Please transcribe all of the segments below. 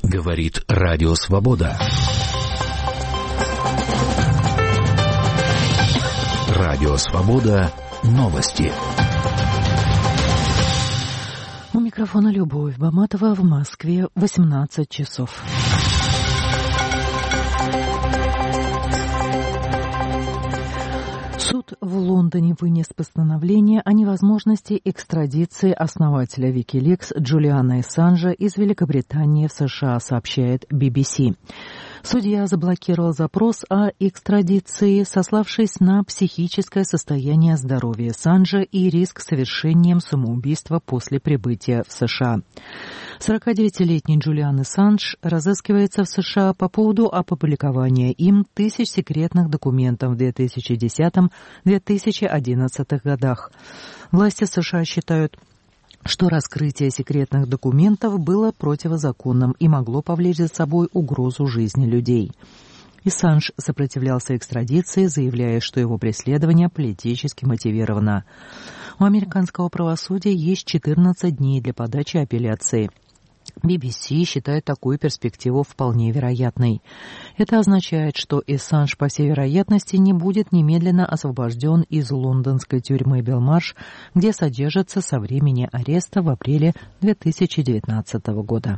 Говорит Радио Свобода. Радио Свобода. Новости. У микрофона Любовь Баматова, в Москве 18 часов. Суд в Лондоне вынес постановление о невозможности экстрадиции основателя Wikileaks Джулиана Ассанжа из Великобритании в США, сообщает BBC. Судья заблокировал запрос о экстрадиции, сославшись на психическое состояние здоровья Ассанжа и риск совершения самоубийства после прибытия в США. 49-летний Джулиан Ассанж разыскивается в США по поводу опубликования им тысяч секретных документов в 2010-2011 годах. Власти США считают, что раскрытие секретных документов было противозаконным и могло повлечь за собой угрозу жизни людей. Ассанж сопротивлялся экстрадиции, заявляя, что его преследование политически мотивировано. У американского правосудия есть 14 дней для подачи апелляции. BBC считает такую перспективу вполне вероятной. Это означает, что Ассанж, по всей вероятности, не будет немедленно освобожден из лондонской тюрьмы Белмарш, где содержится со времени ареста в апреле 2019 года.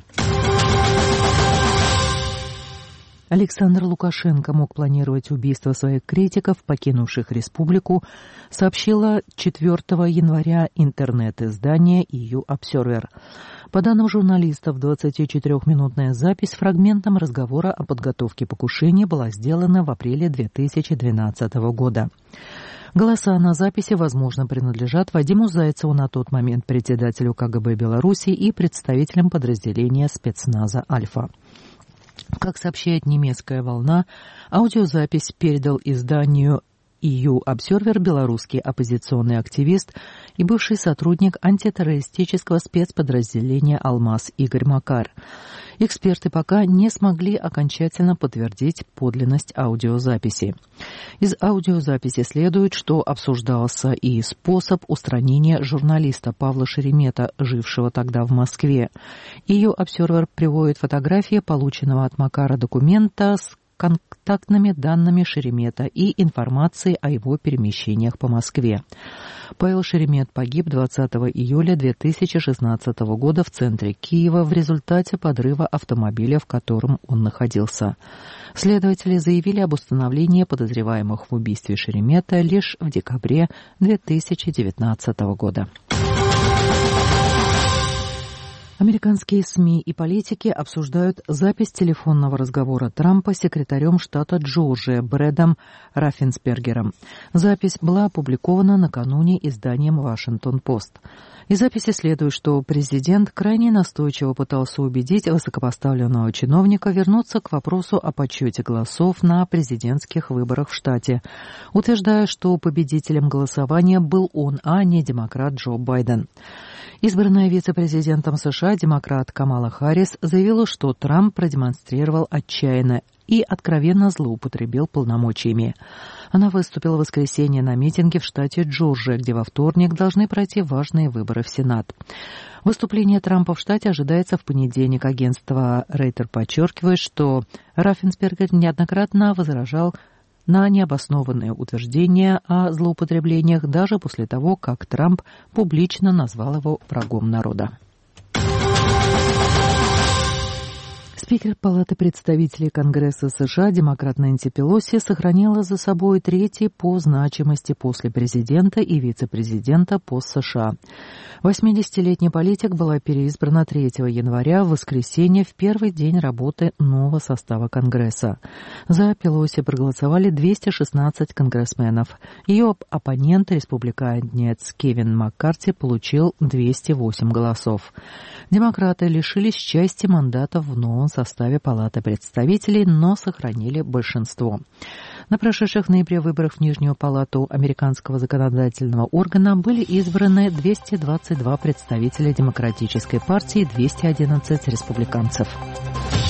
Александр Лукашенко мог планировать убийство своих критиков, покинувших республику, сообщило 4 января интернет-издание EU Observer. По данным журналистов, 24-минутная запись с фрагментом разговора о подготовке покушения была сделана в апреле 2012 года. Голоса на записи, возможно, принадлежат Вадиму Зайцеву, на тот момент председателю КГБ Беларуси и представителям подразделения спецназа «Альфа». Как сообщает немецкая «Волна», аудиозапись передал изданию EU Observer белорусский оппозиционный активист и бывший сотрудник антитеррористического спецподразделения «Алмаз» Игорь Макар. Эксперты пока не смогли окончательно подтвердить подлинность аудиозаписи. Из аудиозаписи следует, что обсуждался и способ устранения журналиста Павла Шеремета, жившего тогда в Москве. EU Observer приводит фотографии полученного от Макара документа с контактными данными Шеремета и информацией о его перемещениях по Москве. Павел Шеремет погиб 20 июля 2016 года в центре Киева в результате подрыва автомобиля, в котором он находился. Следователи заявили об установлении подозреваемых в убийстве Шеремета лишь в декабре 2019 года. Американские СМИ и политики обсуждают запись телефонного разговора Трампа с секретарем штата Джорджия Брэдом Раффенсбергером. Запись была опубликована накануне изданием «Вашингтон-Пост». Из записи следует, что президент крайне настойчиво пытался убедить высокопоставленного чиновника вернуться к вопросу о подсчете голосов на президентских выборах в штате, утверждая, что победителем голосования был он, а не демократ Джо Байден. Избранная вице-президентом США демократ Камала Харрис заявила, что Трамп продемонстрировал отчаянно и откровенно злоупотребил полномочиями. Она выступила в воскресенье на митинге в штате Джорджия, где во вторник должны пройти важные выборы в Сенат. Выступление Трампа в штате ожидается в понедельник. Агентство Рейтер подчеркивает, что Раффенсбергер неоднократно возражал на необоснованные утверждения о злоупотреблениях даже после того, как Трамп публично назвал его врагом народа. Спикер Палаты представителей Конгресса США, демократ Нэнси Пелоси, сохранила за собой третий по значимости после президента и вице-президента пост США. 80-летний политик была переизбрана 3 января в воскресенье в первый день работы нового состава Конгресса. За Пелоси проголосовали 216 конгрессменов. Ее оппонент, республиканец Кевин Маккарти, получил 208 голосов. Демократы лишились части мандатов в новом составе Палаты представителей, но сохранили большинство. На прошедших в ноябре выборах в Нижнюю палату американского законодательного органа были избраны 222 представителя Демократической партии и 211 республиканцев.